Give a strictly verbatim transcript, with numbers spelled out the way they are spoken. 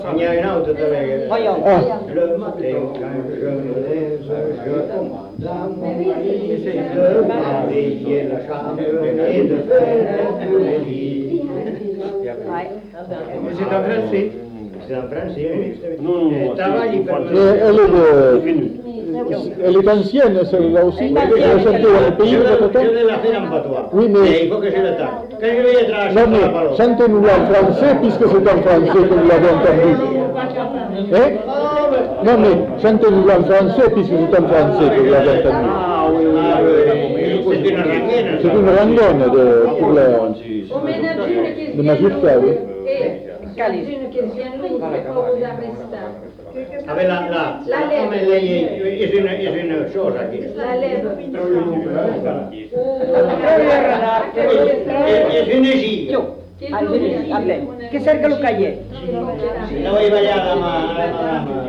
Il y a une autre de Voyons. Ah. Le matin, quand je me lève, je commande à mon mari de m'habiller la chambre et de faire le lit. C'est en français. C'est en français, oui. Non, non, non. Travail Mais permanent. elle est de... Elle est ancienne, celle-là aussi. Elle est ancienne. Elle est chantée dans le pays, Je votre temps. vais la faire en patois. Oui, mais- Et il faut que je le tape. Quand je vais être à la Non, chambre, la mais parole. chantez-nous-la en français, puisque c'est en français que vous l'avez entendu. Hein? Non, mais chantez-nous-la en français, puisque c'est en français que vous l'avez entendu. Ah oui, oui, Ah, oui. oui, c'est une rengaine. C'est une rangonne de, pour la, On ménage qui de magistrat, oui. Et une qui vient lourde pour vous arrêter. Avec la, la, La lèvre. mais lei è, è, una, è una cosa che... La lèvre. È, è una giga. Allez, allez. Che serve lo cahier? La vuoi tagliare la mano?